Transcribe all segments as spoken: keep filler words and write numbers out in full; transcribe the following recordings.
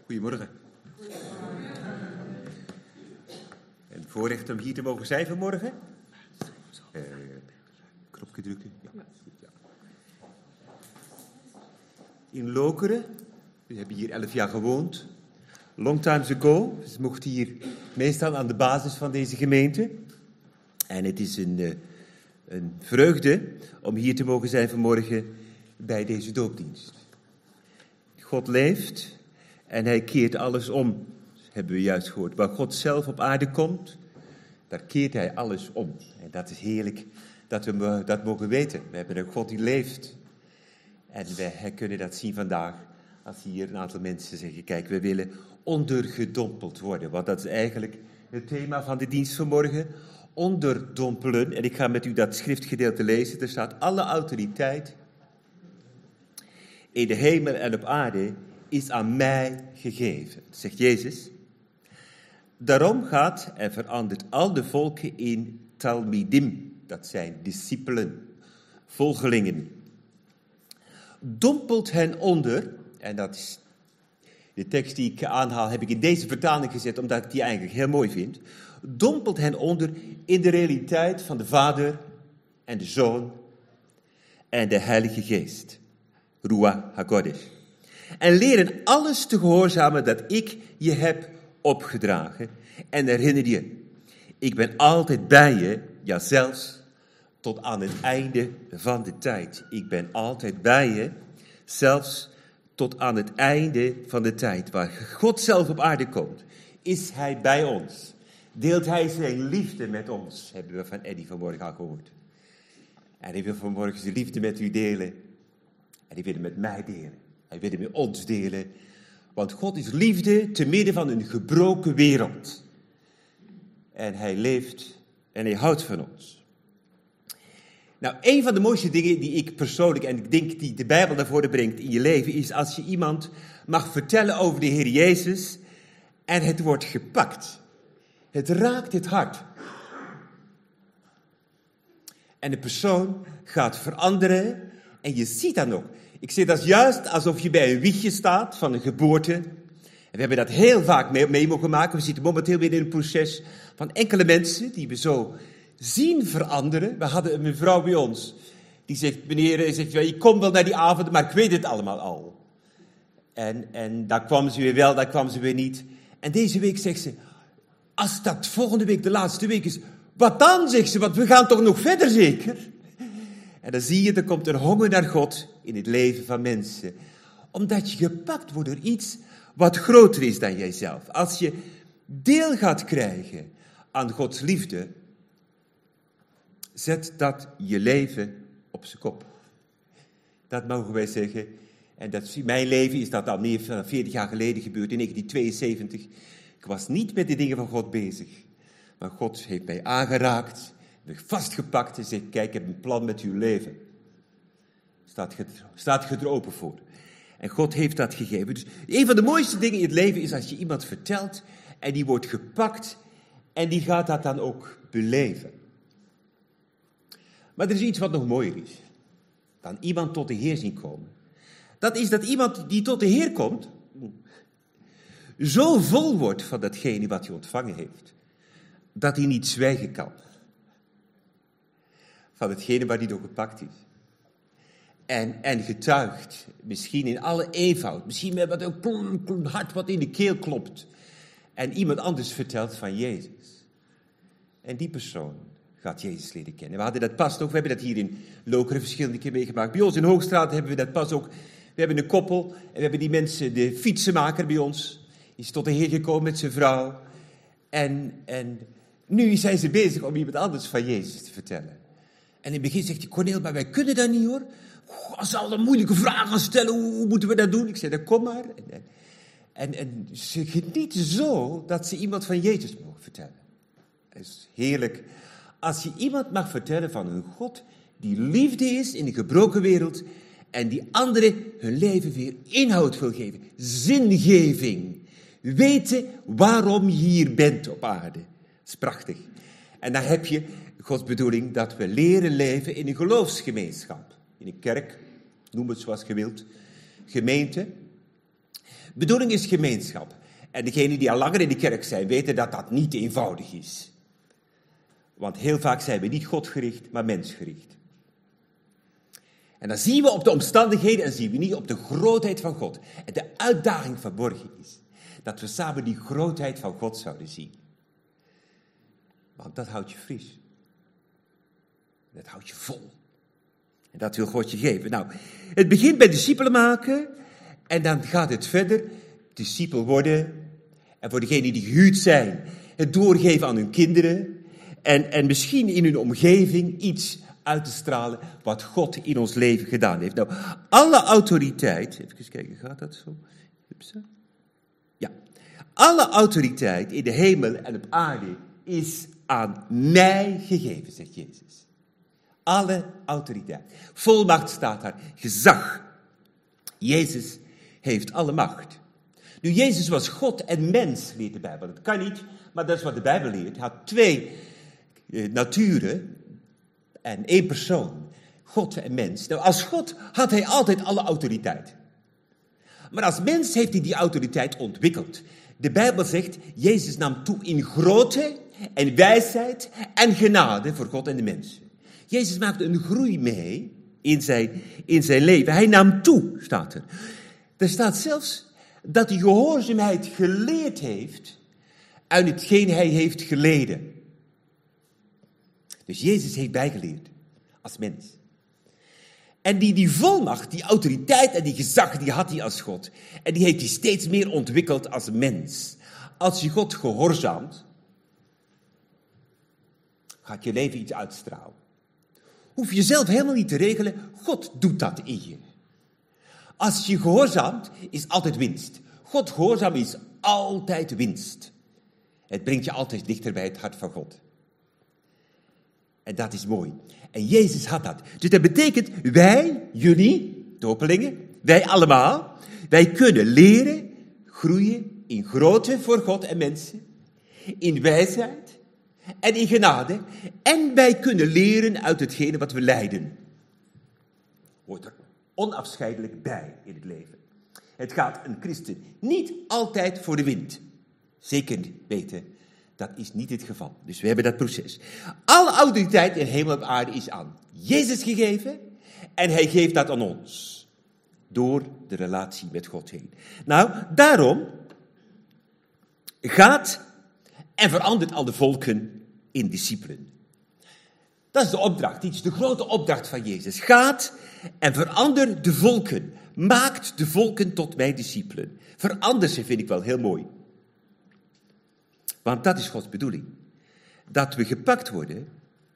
Goedemorgen. En voorrecht om hier te mogen zijn vanmorgen. Uh, knopje drukken. Ja. Ja. In Lokeren. We hebben hier elf jaar gewoond. Long time ago. Dus mocht hier meestal aan de basis van deze gemeente. En het is een, uh, een vreugde om hier te mogen zijn vanmorgen bij deze doopdienst. God leeft en hij keert alles om, hebben we juist gehoord. Waar God zelf op aarde komt, daar keert hij alles om. En dat is heerlijk dat we dat mogen weten. We hebben een God die leeft. En wij kunnen dat zien vandaag, als hier een aantal mensen zeggen, kijk, we willen ondergedompeld worden. Want dat is eigenlijk het thema van de dienst vanmorgen. Onderdompelen. En ik ga met u dat schriftgedeelte lezen. Er staat, alle autoriteit in de hemel en op aarde is aan mij gegeven, zegt Jezus. Daarom gaat en verandert al de volken in talmidim, dat zijn discipelen, volgelingen. Dompelt hen onder, en dat is de tekst die ik aanhaal, heb ik in deze vertaling gezet, omdat ik die eigenlijk heel mooi vind. Dompelt hen onder in de realiteit van de Vader en de Zoon en de Heilige Geest. Ruach HaKodesh. En leren alles te gehoorzamen dat ik je heb opgedragen. En herinner je, ik ben altijd bij je, ja zelfs tot aan het einde van de tijd. Ik ben altijd bij je, zelfs tot aan het einde van de tijd. Waar God zelf op aarde komt, is hij bij ons. Deelt hij zijn liefde met ons, hebben we van Eddie vanmorgen al gehoord. En hij wil vanmorgen zijn liefde met u delen. En hij wil het met mij delen. Hij wil het met ons delen. Want God is liefde te midden van een gebroken wereld. En hij leeft en hij houdt van ons. Nou, een van de mooiste dingen die ik persoonlijk, en ik denk die de Bijbel naar voren brengt in je leven, is als je iemand mag vertellen over de Heer Jezus en het wordt gepakt. Het raakt het hart. En de persoon gaat veranderen en je ziet dat nog. Ik zeg dat juist alsof je bij een wiegje staat van een geboorte. En we hebben dat heel vaak mee, mee mogen maken. We zitten momenteel weer in een proces van enkele mensen die we zo zien veranderen. We hadden een mevrouw bij ons die zegt, meneer, zegt, ja, ik kom wel naar die avond, maar ik weet het allemaal al. En, en daar kwam ze weer wel, daar kwam ze weer niet. En deze week zegt ze, als dat volgende week de laatste week is, wat dan, zegt ze, want we gaan toch nog verder zeker? En dan zie je, er komt een honger naar God in het leven van mensen. Omdat je gepakt wordt door iets wat groter is dan jijzelf. Als je deel gaat krijgen aan Gods liefde, zet dat je leven op zijn kop. Dat mogen wij zeggen. En dat, mijn leven is dat al meer dan veertig jaar geleden gebeurd, in negentien tweeënzeventig. Ik was niet met de dingen van God bezig. Maar God heeft mij aangeraakt, me vastgepakt en zegt, kijk, ik heb een plan met uw leven. Staat je, staat je er open voor. En God heeft dat gegeven. Dus een van de mooiste dingen in het leven is als je iemand vertelt en die wordt gepakt en die gaat dat dan ook beleven. Maar er is iets wat nog mooier is dan iemand tot de Heer zien komen. Dat is dat iemand die tot de Heer komt zo vol wordt van datgene wat hij ontvangen heeft, dat hij niet zwijgen kan van hetgene waar hij door gepakt is. En, en getuigt, misschien in alle eenvoud, misschien met wat een klom, klom, hart wat in de keel klopt. En iemand anders vertelt van Jezus. En die persoon gaat Jezus leren kennen. We hadden dat pas ook, we hebben dat hier in Lokeren verschillende keer meegemaakt. Bij ons in Hoogstraat hebben we dat pas ook. We hebben een koppel en we hebben die mensen, de fietsenmaker bij ons, die is tot de Heer gekomen met zijn vrouw. En, en nu zijn ze bezig om iemand anders van Jezus te vertellen. En in het begin zegt hij, Corneel, maar wij kunnen dat niet hoor. Als ze al een moeilijke vragen gaan stellen, hoe, hoe moeten we dat doen? Ik zei, dan kom maar. En, en, en ze genieten zo dat ze iemand van Jezus mogen vertellen. Het is heerlijk als je iemand mag vertellen van een God die liefde is in een gebroken wereld en die anderen hun leven weer inhoud wil geven. Zingeving. Weten waarom je hier bent op aarde. Dat is prachtig. En dan heb je Gods bedoeling dat we leren leven in een geloofsgemeenschap. In een kerk, noem het zoals je wilt, gemeente. Bedoeling is gemeenschap. En degenen die al langer in de kerk zijn, weten dat dat niet eenvoudig is. Want heel vaak zijn we niet godgericht, maar mensgericht. En dan zien we op de omstandigheden en zien we niet op de grootheid van God. En de uitdaging verborgen is dat we samen die grootheid van God zouden zien. Want dat houdt je fris. Dat houdt je vol. En dat wil God je geven. Nou, het begint bij discipelen maken. En dan gaat het verder. Discipel worden. En voor degenen die gehuwd zijn. Het doorgeven aan hun kinderen. En, en misschien in hun omgeving iets uit te stralen. Wat God in ons leven gedaan heeft. Nou, alle autoriteit. Even kijken, gaat dat zo? Ja. Alle autoriteit in de hemel en op aarde is aan mij gegeven, zegt Jezus. Alle autoriteit. Volmacht staat daar. Gezag. Jezus heeft alle macht. Nu, Jezus was God en mens, leert de Bijbel. Dat kan niet, maar dat is wat de Bijbel leert. Hij had twee eh, naturen en één persoon. God en mens. Nou, als God had hij altijd alle autoriteit. Maar als mens heeft hij die autoriteit ontwikkeld. De Bijbel zegt, Jezus nam toe in grootte en wijsheid en genade voor God en de mensen. Jezus maakte een groei mee in zijn, in zijn leven. Hij nam toe, staat er. Er staat zelfs dat hij gehoorzaamheid geleerd heeft uit hetgeen hij heeft geleden. Dus Jezus heeft bijgeleerd als mens. En die, die volmacht, die autoriteit en die gezag, die had hij als God. En die heeft hij steeds meer ontwikkeld als mens. Als je God gehoorzaamt, gaat je leven iets uitstralen. Hoef je zelf helemaal niet te regelen, God doet dat in je. Als je gehoorzaamt, is altijd winst. God gehoorzaam is altijd winst. Het brengt je altijd dichter bij het hart van God. En dat is mooi. En Jezus had dat. Dus dat betekent, wij, jullie, dopelingen, wij allemaal, wij kunnen leren, groeien in grootte voor God en mensen, in wijsheid en in genade. En wij kunnen leren uit hetgene wat we lijden. Hoort er onafscheidelijk bij in het leven. Het gaat een christen niet altijd voor de wind. Zeker weten, dat is niet het geval. Dus we hebben dat proces. Alle autoriteit in hemel en aarde is aan Jezus gegeven. En hij geeft dat aan ons. Door de relatie met God heen. Nou, daarom gaat en verandert al de volken in discipelen. Dat is de opdracht. Dit is de grote opdracht van Jezus. Gaat en verander de volken. Maakt de volken tot mijn discipelen. Verander ze vind ik wel heel mooi. Want dat is Gods bedoeling. Dat we gepakt worden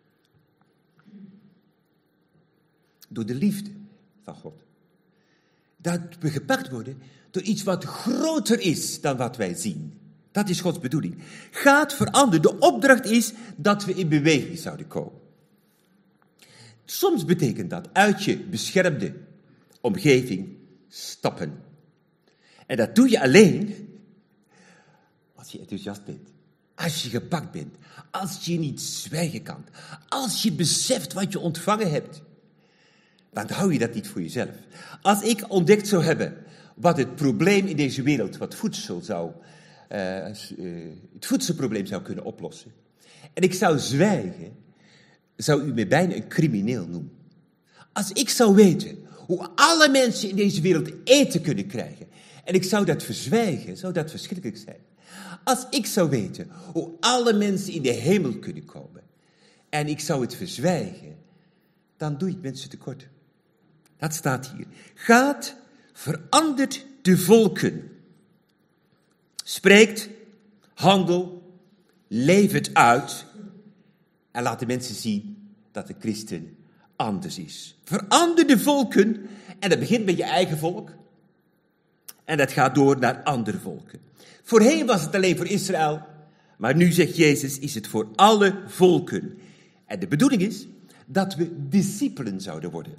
door de liefde van God. Dat we gepakt worden door iets wat groter is dan wat wij zien. Dat is Gods bedoeling. Gaat veranderen. De opdracht is dat we in beweging zouden komen. Soms betekent dat uit je beschermde omgeving stappen. En dat doe je alleen als je enthousiast bent. Als je gepakt bent. Als je niet zwijgen kan. Als je beseft wat je ontvangen hebt. Dan hou je dat niet voor jezelf. Als ik ontdekt zou hebben wat het probleem in deze wereld, wat voedsel zou, uh, uh, het voedselprobleem zou kunnen oplossen. En ik zou zwijgen, zou u me bijna een crimineel noemen. Als ik zou weten hoe alle mensen in deze wereld eten kunnen krijgen. En ik zou dat verzwijgen, zou dat verschrikkelijk zijn. Als ik zou weten hoe alle mensen in de hemel kunnen komen. En ik zou het verzwijgen, dan doe ik mensen tekort. Dat staat hier. Gaat, verandert de volken. Spreekt, handel, leef het uit. En laat de mensen zien dat de christen anders is. Verander de volken. En dat begint met je eigen volk. En dat gaat door naar andere volken. Voorheen was het alleen voor Israël. Maar nu, zegt Jezus, is het voor alle volken. En de bedoeling is dat we discipelen zouden worden.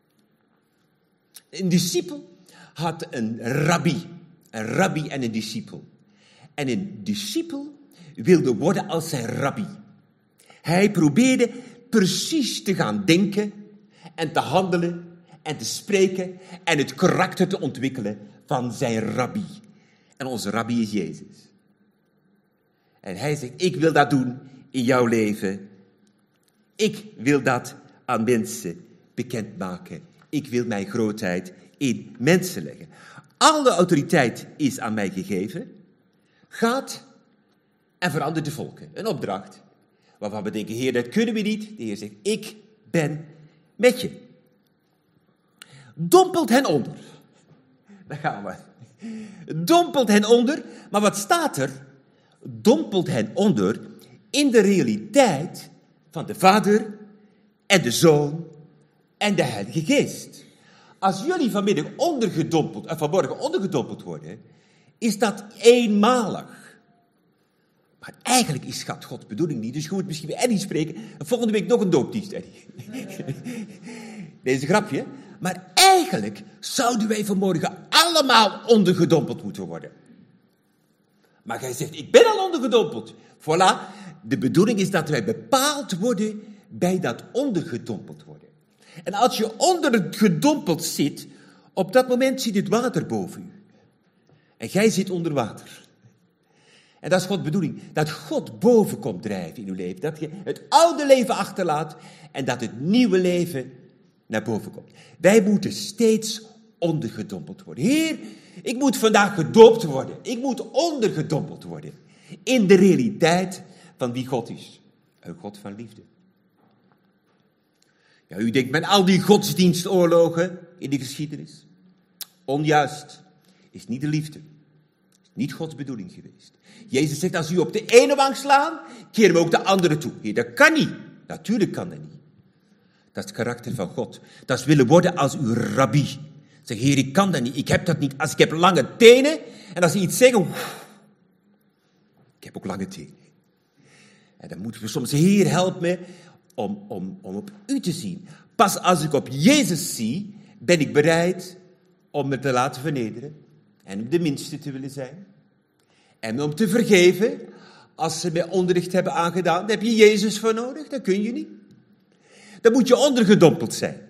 Een discipel had een rabbi. Een rabbi en een discipel. En een discipel wilde worden als zijn rabbi. Hij probeerde precies te gaan denken en te handelen en te spreken en het karakter te ontwikkelen van zijn rabbi. En onze rabbi is Jezus. En hij zegt, ik wil dat doen in jouw leven. Ik wil dat aan mensen bekendmaken. Ik wil mijn grootheid in mensen leggen. Alle autoriteit is aan mij gegeven. Gaat en verander de volken. Een opdracht waarvan we denken, Heer, dat kunnen we niet. De Heer zegt, ik ben met je. Dompelt hen onder. Daar gaan we. Dompelt hen onder. Maar wat staat er? Dompelt hen onder in de realiteit van de Vader en de Zoon en de Heilige Geest. Als jullie vanmiddag ondergedompeld, en vanmorgen ondergedompeld worden, is dat eenmalig. Maar eigenlijk is dat Gods bedoeling niet. Dus je moet misschien bij Eddie spreken. En volgende week nog een doopdienst, Eddie. Deze grapje. Maar eigenlijk zouden wij vanmorgen allemaal ondergedompeld moeten worden. Maar jij zegt, ik ben al ondergedompeld. Voilà. De bedoeling is dat wij bepaald worden bij dat ondergedompeld worden. En als je ondergedompeld zit, op dat moment zit het water boven u. En jij zit onder water. En dat is Gods bedoeling. Dat God boven komt drijven in uw leven. Dat je het oude leven achterlaat en dat het nieuwe leven naar boven komt. Wij moeten steeds ondergedompeld worden. Heer, ik moet vandaag gedoopt worden. Ik moet ondergedompeld worden. In de realiteit van wie God is. Een God van liefde. Ja, u denkt met al die godsdienstoorlogen in de geschiedenis. Onjuist. Is niet de liefde. Is niet Gods bedoeling geweest. Jezus zegt, als u op de ene wang slaat, keren we ook de andere toe. Heer, dat kan niet. Natuurlijk kan dat niet. Dat is het karakter van God. Dat is willen worden als uw rabbi. Zeg, Heer, ik kan dat niet. Ik heb dat niet. Als ik heb lange tenen, en als ze iets zeggen, ik heb ook lange tenen. En dan moeten we soms, Heer, help me om, om, om op u te zien. Pas als ik op Jezus zie, ben ik bereid om me te laten vernederen. En om de minste te willen zijn. En om te vergeven. Als ze mij onderricht hebben aangedaan, dan heb je Jezus voor nodig. Dat kun je niet. Dan moet je ondergedompeld zijn.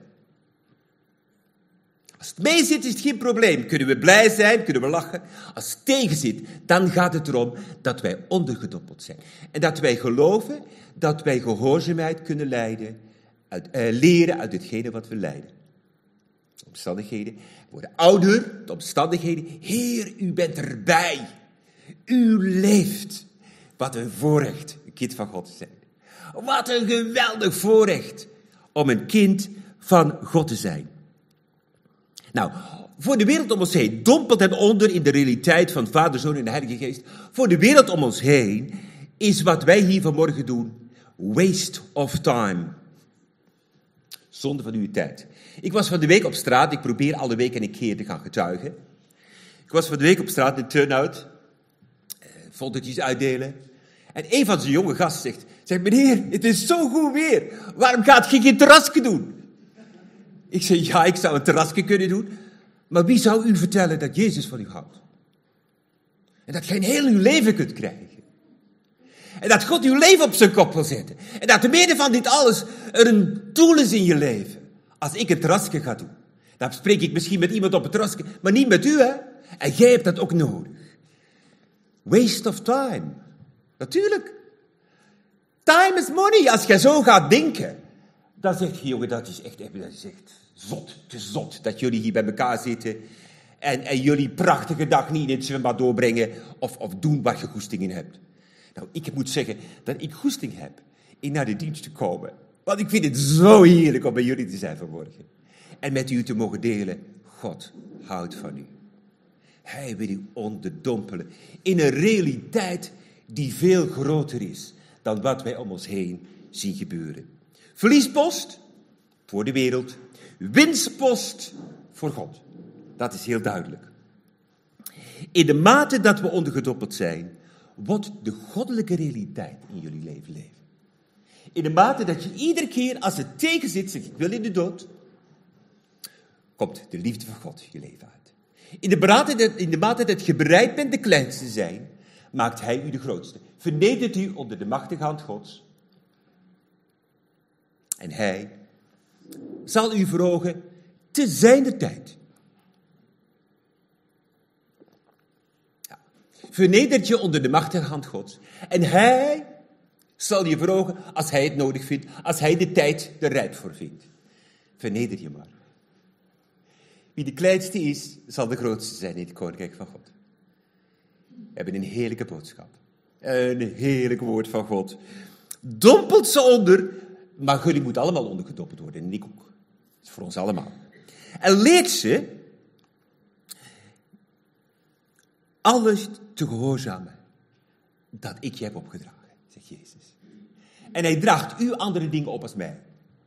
Als het mee zit, is het geen probleem. Kunnen we blij zijn, kunnen we lachen. Als het tegen zit, dan gaat het erom dat wij ondergedompeld zijn. En dat wij geloven dat wij gehoorzaamheid kunnen leiden, uit, eh, leren uit hetgene wat we lijden. De omstandigheden worden ouder, de omstandigheden. Heer, u bent erbij. U leeft. Wat een voorrecht, een kind van God te zijn. Wat een geweldig voorrecht om een kind van God te zijn. Nou, voor de wereld om ons heen dompelt het onder in de realiteit van Vader, Zoon en de Heilige Geest. Voor de wereld om ons heen is wat wij hier vanmorgen doen waste of time. Zonde van uw tijd. Ik was van de week op straat, ik probeer alle weken een keer te gaan getuigen. Ik was van de week op straat in Turnhout, foldertjes uitdelen. En een van zijn jonge gasten zegt, zegt, meneer, het is zo goed weer. Waarom gaat je geen terrasje doen? Ik zeg, ja, ik zou een terrasje kunnen doen. Maar wie zou u vertellen dat Jezus van u houdt? En dat je een heel uw leven kunt krijgen. En dat God uw leven op zijn kop wil zetten. En dat te midden van dit alles er een doel is in je leven. Als ik een terrasje ga doen, dan spreek ik misschien met iemand op het terrasje, maar niet met u, hè? En jij hebt dat ook nodig. Waste of time. Natuurlijk. Time is money. Als jij zo gaat denken, dan zeg je, jongen, dat is echt, dat is echt zot, te zot, dat jullie hier bij elkaar zitten en, en jullie prachtige dag niet in het zwembad doorbrengen of, of doen waar je goesting in hebt. Nou, ik moet zeggen dat ik goesting heb in naar de dienst te komen. Want ik vind het zo heerlijk om bij jullie te zijn vanmorgen. En met u te mogen delen, God houdt van u. Hij wil u onderdompelen in een realiteit die veel groter is dan wat wij om ons heen zien gebeuren. Verliespost voor de wereld, winstpost voor God. Dat is heel duidelijk. In de mate dat we ondergedompeld zijn, wordt de goddelijke realiteit in jullie leven leven. In de mate dat je iedere keer als het tegen zit, zegt ik wil in de dood, komt de liefde van God je leven uit. In de mate dat, in de mate dat je bereid bent de kleinste te zijn, maakt hij u de grootste. Vernedert u onder de machtige hand Gods. En hij zal u verhogen te zijner tijd. Ja. vernedert je onder de machtige hand Gods. En hij zal je verhogen als hij het nodig vindt, als hij de tijd er rijp voor vindt. Verneder je maar. Wie de kleinste is, zal de grootste zijn in het koninkrijk van God. We hebben een heerlijke boodschap. Een heerlijk woord van God. Dompelt ze onder, maar jullie moeten allemaal ondergedompeld worden. En ik ook. Dat is voor ons allemaal. En leert ze alles te gehoorzamen dat ik je heb opgedragen, zegt Jezus. En hij draagt u andere dingen op als mij.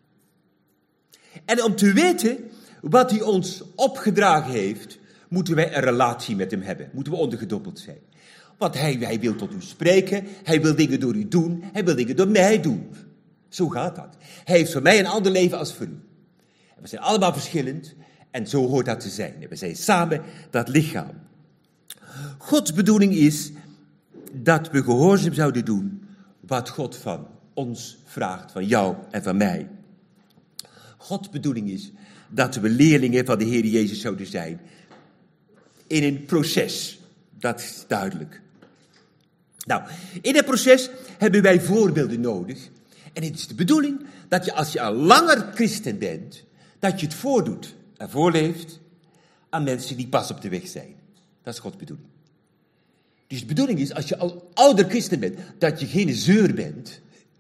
En om te weten wat hij ons opgedragen heeft, moeten wij een relatie met hem hebben. Moeten we ondergedompeld zijn. Want hij, hij wil tot u spreken, hij wil dingen door u doen, hij wil dingen door mij doen. Zo gaat dat. Hij heeft voor mij een ander leven als voor u. En we zijn allemaal verschillend en zo hoort dat te zijn. En we zijn samen dat lichaam. Gods bedoeling is dat we gehoorzaam zouden doen wat God van ons vraagt, van jou en van mij. Gods bedoeling is dat we leerlingen van de Heer Jezus zouden zijn in een proces. Dat is duidelijk. Nou, in dat proces hebben wij voorbeelden nodig. En het is de bedoeling dat je als je al langer christen bent, dat je het voordoet en voorleeft aan mensen die pas op de weg zijn. Dat is Gods bedoeling. Dus de bedoeling is, als je al ouder christen bent, dat je geen zeur bent.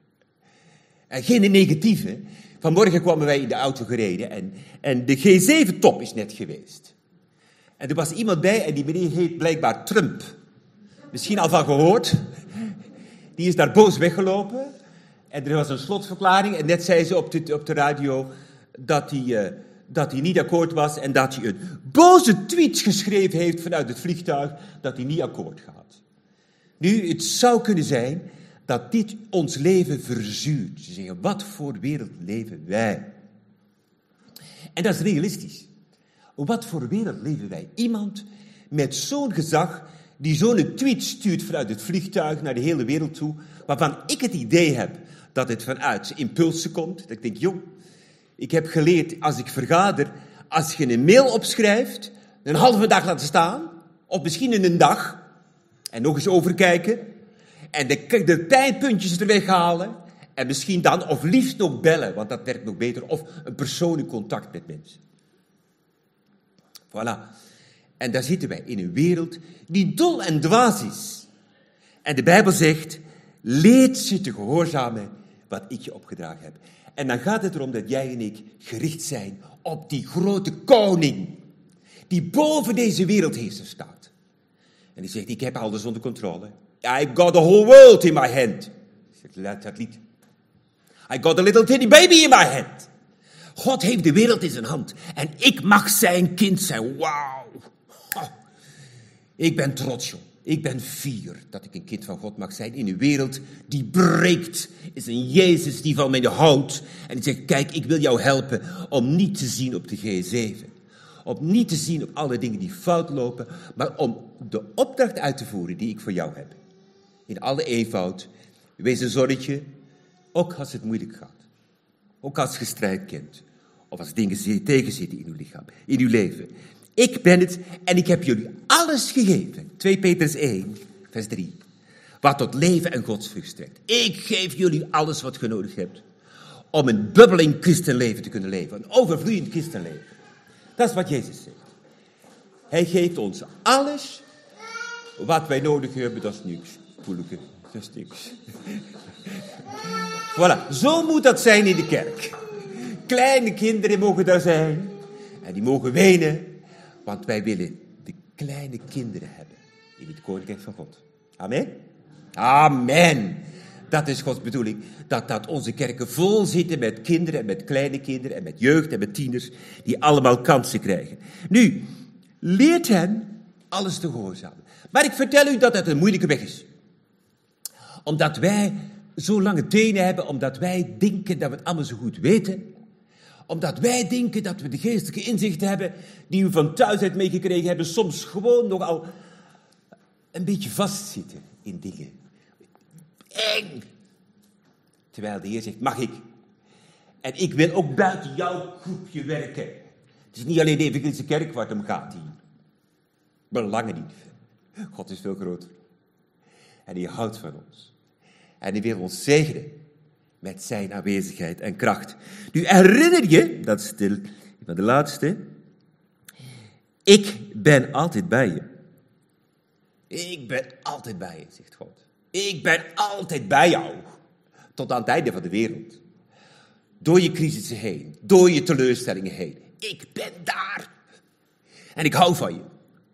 En geen negatieve. Vanmorgen kwamen wij in de auto gereden en, en de G zeven top is net geweest. En er was iemand bij en die meneer heet blijkbaar Trump. Misschien al van gehoord. Die is daar boos weggelopen. En er was een slotverklaring en net zei ze op de, op de radio dat hij, uh, dat hij niet akkoord was en dat hij een boze tweet geschreven heeft vanuit het vliegtuig dat hij niet akkoord gaat. Nu, het zou kunnen zijn dat dit ons leven verzuurt. Ze zeggen, wat voor wereld leven wij? En dat is realistisch. Wat voor wereld leven wij? Iemand met zo'n gezag die zo'n tweet stuurt vanuit het vliegtuig naar de hele wereld toe, waarvan ik het idee heb dat het vanuit impulsen komt. Dat ik denk, jong, ik heb geleerd als ik vergader, als je een mail opschrijft, een halve dag laten staan, of misschien in een dag, en nog eens overkijken, en de, de pijnpuntjes er weghalen, en misschien dan, of liefst nog bellen, want dat werkt nog beter, of een persoonlijk contact met mensen. Voilà. En daar zitten wij in een wereld die dol en dwaas is. En de Bijbel zegt, leert ze te gehoorzamen wat ik je opgedragen heb. En dan gaat het erom dat jij en ik gericht zijn op die grote koning, die boven deze wereldheerser staat. En die zegt, ik heb alles onder controle. I've got the whole world in my hand. Laat dat lied. I got a little tiny baby in my hand. God heeft de wereld in zijn hand. En ik mag zijn kind zijn. Wauw. Oh. Ik ben trots, joh. Ik ben fier dat ik een kind van God mag zijn in een wereld die breekt. Is een Jezus die van mij houdt. En die zegt, kijk, ik wil jou helpen om niet te zien op de G zeven. Om niet te zien op alle dingen die fout lopen. Maar om de opdracht uit te voeren die ik voor jou heb. In alle eenvoud. Wees een zonnetje. Ook als het moeilijk gaat. Ook als je strijd kent. Of als dingen tegenzitten in uw lichaam. In uw leven. Ik ben het en ik heb jullie alles gegeven. twee Petrus één, vers drie. Wat tot leven en godsvrucht strekt. Ik geef jullie alles wat je nodig hebt. Om een bubbeling christenleven te kunnen leven. Een overvloeiend christenleven. Dat is wat Jezus zegt. Hij geeft ons alles wat wij nodig hebben. Dat is niks. Poeleke, dat is niks. Voilà, zo moet dat zijn in de kerk. Kleine kinderen mogen daar zijn. En die mogen wenen. Want wij willen de kleine kinderen hebben. In het koninkrijk van God. Amen? Amen. Dat is Gods bedoeling. Dat, dat onze kerken vol zitten met kinderen en met kleine kinderen en met jeugd en met tieners. Die allemaal kansen krijgen. Nu, leert hen alles te gehoorzamen. Maar ik vertel u dat het een moeilijke weg is. Omdat wij zo lange tenen hebben. Omdat wij denken dat we het allemaal zo goed weten. Omdat wij denken dat we de geestelijke inzichten hebben die we van thuis uit meegekregen hebben, soms gewoon nogal een beetje vastzitten in dingen. Eng! Terwijl de Heer zegt, mag ik? En ik wil ook buiten jouw groepje werken. Het is niet alleen de evangelische kerk waar het om gaat hier. Belangen niet. God is veel groter. En hij houdt van ons. En hij wil ons zegenen met zijn aanwezigheid en kracht. Nu herinner je, dat is de, de laatste. Ik ben altijd bij je. Ik ben altijd bij je, zegt God. Ik ben altijd bij jou. Tot aan het einde van de wereld. Door je crisissen heen. Door je teleurstellingen heen. Ik ben daar. En ik hou van je.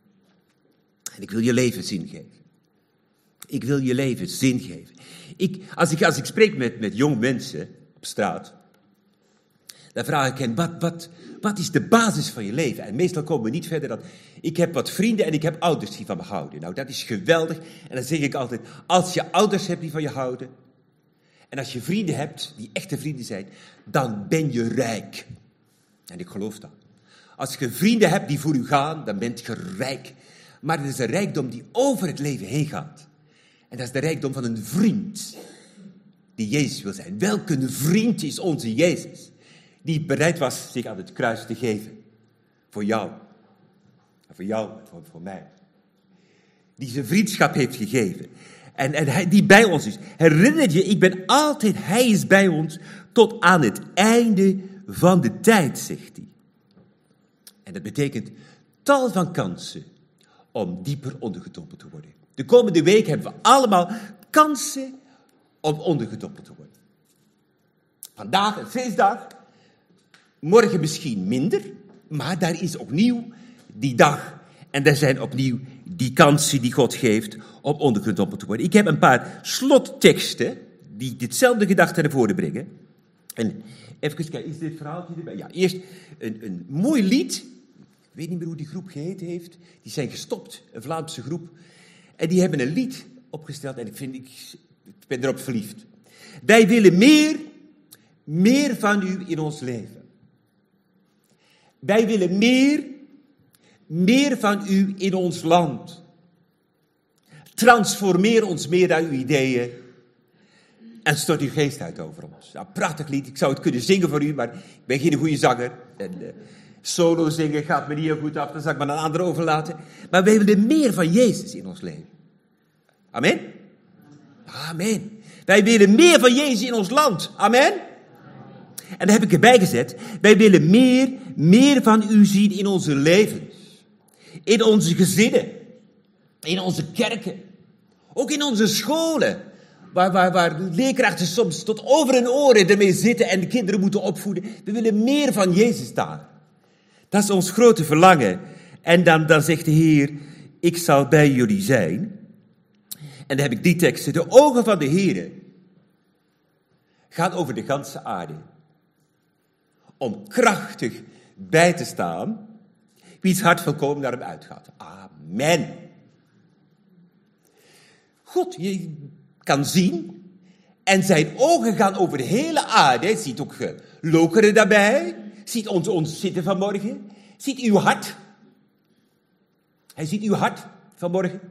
En ik wil je leven zin geven. Ik wil je leven zin geven. Ik, als, ik, als ik spreek met, met jonge mensen op straat, dan vraag ik hen, wat, wat, wat is de basis van je leven? En meestal komen we niet verder dan, ik heb wat vrienden en ik heb ouders die van me houden. Nou, dat is geweldig. En dan zeg ik altijd, als je ouders hebt die van je houden, en als je vrienden hebt, die echte vrienden zijn, dan ben je rijk. En ik geloof dat. Als je vrienden hebt die voor u gaan, dan bent je rijk. Maar het is een rijkdom die over het leven heen gaat. En dat is de rijkdom van een vriend die Jezus wil zijn. Welke vriend is onze Jezus? Die bereid was zich aan het kruis te geven. Voor jou. En voor jou en voor, voor mij. Die zijn vriendschap heeft gegeven. En, en hij, die bij ons is. Herinner je, ik ben altijd, hij is bij ons tot aan het einde van de tijd, zegt hij. En dat betekent tal van kansen om dieper ondergedompeld te worden. De komende week hebben we allemaal kansen om ondergedompeld te worden. Vandaag een feestdag, morgen misschien minder, maar daar is opnieuw die dag. En er zijn opnieuw die kansen die God geeft om ondergedompeld te worden. Ik heb een paar slotteksten die ditzelfde gedachte naar voren brengen. En even kijken, is dit verhaaltje erbij? Ja, eerst een, een mooi lied. Ik weet niet meer hoe die groep geheten heeft. Die zijn gestopt, een Vlaamse groep. En die hebben een lied opgesteld en ik, vind, ik, ik ben erop verliefd. Wij willen meer, meer van u in ons leven. Wij willen meer, meer van u in ons land. Transformeer ons meer naar uw ideeën en stort uw geest uit over ons. Nou, prachtig lied, ik zou het kunnen zingen voor u, maar ik ben geen goede zanger. En, uh, solo zingen gaat me niet heel goed af, dan zal ik maar aan een ander overlaten. Maar wij willen meer van Jezus in ons leven. Amen? Amen. Wij willen meer van Jezus in ons land. Amen? En daar heb ik erbij gezet. Wij willen meer, meer van u zien in onze levens. In onze gezinnen. In onze kerken. Ook in onze scholen. Waar, waar, waar leerkrachten soms tot over hun oren ermee zitten en de kinderen moeten opvoeden. We willen meer van Jezus daar. Dat is ons grote verlangen. En dan, dan zegt de Heer, ik zal bij jullie zijn. En dan heb ik die teksten. De ogen van de Heer gaan over de ganse aarde. Om krachtig bij te staan. Wie's hart volkomen naar hem uitgaat. Amen. God, je kan zien. En zijn ogen gaan over de hele aarde. Hij ziet ook Lokeren daarbij. Ziet ons, ons zitten vanmorgen. Ziet uw hart. Hij ziet uw hart vanmorgen.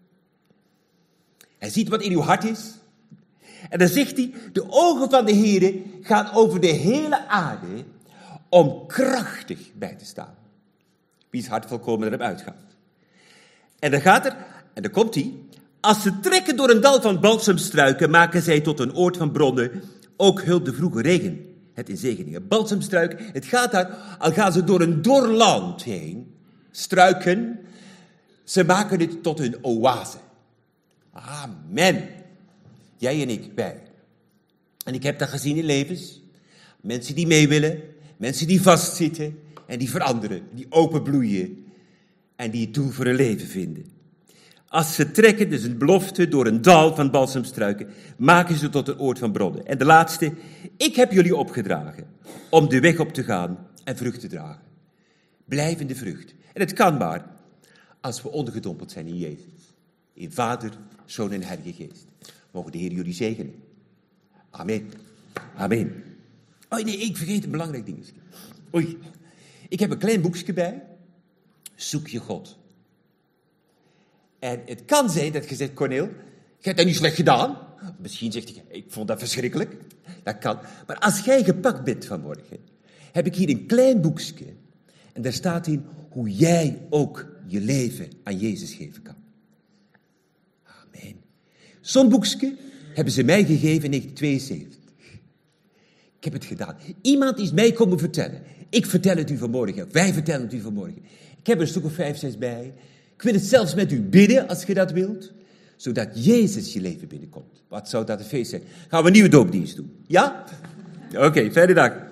Hij ziet wat in uw hart is. En dan zegt hij, de ogen van de Heer gaan over de hele aarde om krachtig bij te staan. Wie's hart volkomen naar hem uitgaat. En dan gaat er, en dan komt hij, als ze trekken door een dal van balsemstruiken, maken zij tot een oord van bronnen, ook hult de vroege regen het in zegeningen. Balsemstruiken, het gaat daar, al gaan ze door een dor land heen, struiken, ze maken het tot een oase. Amen. Jij en ik bij. En ik heb dat gezien in levens. Mensen die mee willen, mensen die vastzitten en die veranderen, die openbloeien en die het doel voor hun leven vinden. Als ze trekken, dus een belofte, door een dal van balsemstruiken, maken ze tot een oord van bronnen. En de laatste, ik heb jullie opgedragen om de weg op te gaan en vrucht te dragen. Blijvende vrucht. En het kan maar als we ondergedompeld zijn in Jezus. In Vader, Zoon en Heilige Geest. Mogen de Heer jullie zegenen. Amen. Amen. Oh nee, ik vergeet een belangrijk ding. Oei. Ik heb een klein boekje bij. Zoek je God. En het kan zijn dat je zegt, Corneel, je hebt dat niet slecht gedaan. Misschien zegt hij, ik vond dat verschrikkelijk. Dat kan. Maar als jij gepakt bent vanmorgen, heb ik hier een klein boekje. En daar staat in hoe jij ook je leven aan Jezus geven kan. Zo'n boekje hebben ze mij gegeven in negentien tweeënzeventig. Ik heb het gedaan. Iemand is mij komen vertellen. Ik vertel het u vanmorgen. Wij vertellen het u vanmorgen. Ik heb er een stuk of vijf, zes bij. Ik wil het zelfs met u bidden, als je dat wilt. Zodat Jezus je leven binnenkomt. Wat zou dat een feest zijn. Gaan we een nieuwe doopdienst doen? Ja? Oké, okay, fijne dag.